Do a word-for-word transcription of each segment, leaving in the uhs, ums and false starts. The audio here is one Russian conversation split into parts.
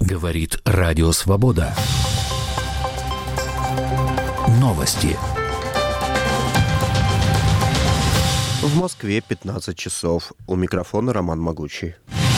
Говорит Радио Свобода. Новости. В Москве пятнадцать часов. У микрофона Роман Могучий.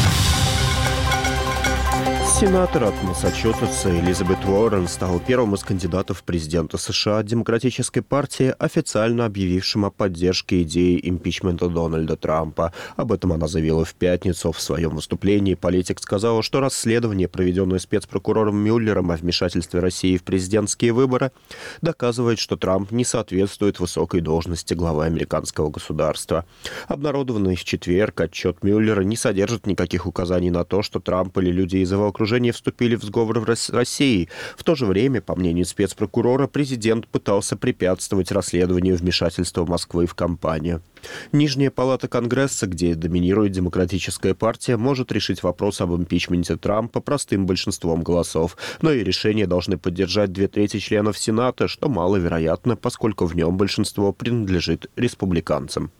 Сенатор от Массачусетса Элизабет Уоррен стала первым из кандидатов в президенты США от Демократической партии, официально объявившим о поддержке идеи импичмента Дональда Трампа. Об этом она заявила в пятницу. В своем выступлении политик сказала, что расследование, проведенное спецпрокурором Мюллером о вмешательстве России в президентские выборы, доказывает, что Трамп не соответствует высокой должности главы американского государства. Обнародованный в четверг отчет Мюллера не содержит никаких указаний на то, что Трамп или люди из его окружения вступили в сговор с Россией. В то же время, по мнению спецпрокурора, президент пытался препятствовать расследованию вмешательства Москвы в кампанию. Нижняя палата Конгресса, где доминирует Демократическая партия, может решить вопрос об импичменте Трампа простым большинством голосов, но и решение должны поддержать две трети членов Сената, что маловероятно, поскольку в нем большинство принадлежит республиканцам.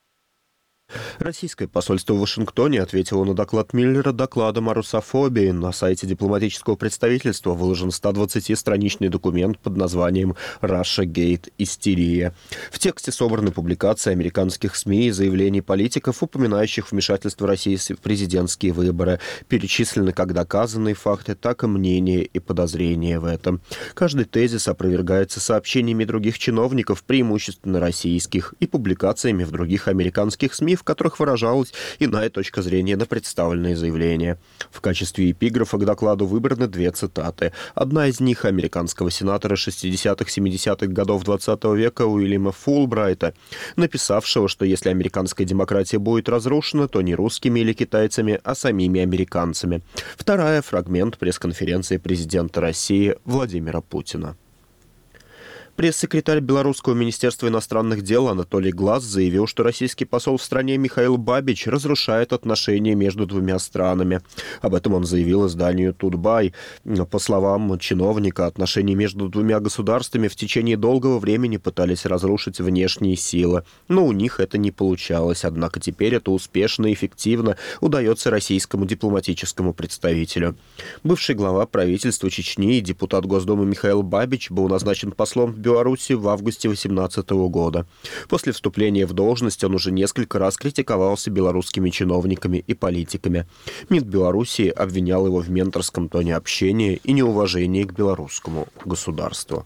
Российское посольство в Вашингтоне ответило на доклад Мюллера докладом о русофобии. На сайте дипломатического представительства выложен сто двадцатистраничный документ под названием «Russiagate. Истерия». В тексте собраны публикации американских СМИ и заявлений политиков, упоминающих вмешательство России в президентские выборы. Перечислены как доказанные факты, так и мнения и подозрения в этом. Каждый тезис опровергается сообщениями других чиновников, преимущественно российских, и публикациями в других американских СМИ, в которых выражалась иная точка зрения на представленные заявления. В качестве эпиграфа к докладу выбраны две цитаты. Одна из них американского сенатора шестидесятых-семидесятых годов двадцатого века Уильяма Фулбрайта, написавшего, что если американская демократия будет разрушена, то не русскими или китайцами, а самими американцами. Вторая — фрагмент пресс-конференции президента России Владимира Путина. Пресс-секретарь Белорусского министерства иностранных дел Анатолий Глаз заявил, что российский посол в стране Михаил Бабич разрушает отношения между двумя странами. Об этом он заявил изданию «Тутбай». По словам чиновника, отношения между двумя государствами в течение долгого времени пытались разрушить внешние силы. Но у них это не получалось. Однако теперь это успешно и эффективно удается российскому дипломатическому представителю. Бывший глава правительства Чечни и депутат Госдумы Михаил Бабич был назначен послом в Беларуси в августе две тысячи восемнадцатого года. После вступления в должность он уже несколько раз критиковался белорусскими чиновниками и политиками. МИД Белоруссии обвинял его в менторском тоне общения и неуважении к белорусскому государству.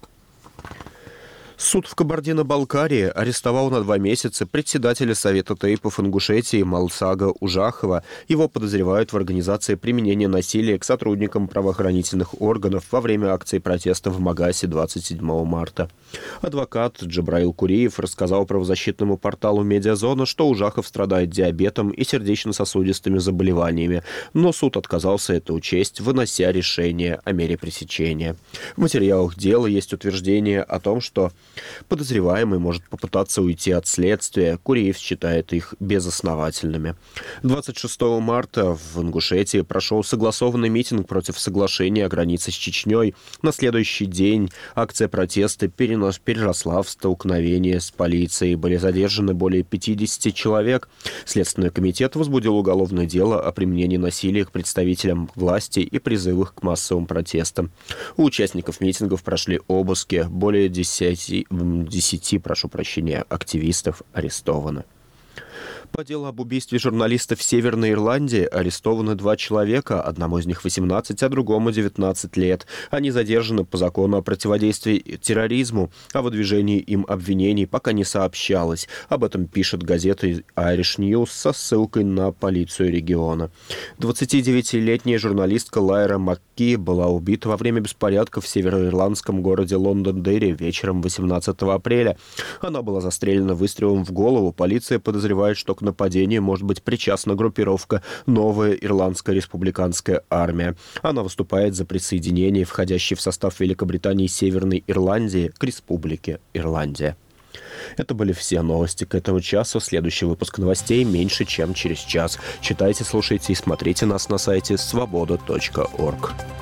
Суд в Кабардино-Балкарии арестовал на два месяца председателя Совета тейпов Ингушетии Малсага Ужахова. Его подозревают в организации применения насилия к сотрудникам правоохранительных органов во время акции протеста в Магасе двадцать седьмого марта. Адвокат Джабраил Куриев рассказал правозащитному порталу «Медиазона», что Ужахов страдает диабетом и сердечно-сосудистыми заболеваниями, но суд отказался это учесть, вынося решение о мере пресечения. В материалах дела есть утверждение о том, что подозреваемый может попытаться уйти от следствия. Куриев считает их безосновательными. двадцать шестого марта в Ингушетии прошел согласованный митинг против соглашения о границе с Чечней. На следующий день акция протеста перенос, переросла в столкновение с полицией. Были задержаны более пятидесяти человек. Следственный комитет возбудил уголовное дело о применении насилия к представителям власти и призывах к массовым протестам. У участников митингов прошли обыски. Более десяти Десяти, прошу прощения, активистов арестованы. По делу об убийстве журналиста в Северной Ирландии арестованы два человека, одному из них восемнадцать, а другому девятнадцать лет. Они задержаны по закону о противодействии терроризму, а выдвижении им обвинений пока не сообщалось. Об этом пишет газета Irish News со ссылкой на полицию региона. двадцатидевятилетняя журналистка Лайра Макки была убита во время беспорядков в североирландском городе Лондон-Дерри вечером восемнадцатого апреля. Она была застрелена выстрелом в голову. Полиция подозревает, что к нападению может быть причастна группировка «Новая Ирландская республиканская армия». Она выступает за присоединение входящей в состав Великобритании и Северной Ирландии к Республике Ирландия. Это были все новости к этому часу. Следующий выпуск новостей меньше, чем через час. Читайте, слушайте и смотрите нас на сайте свобода точка орг.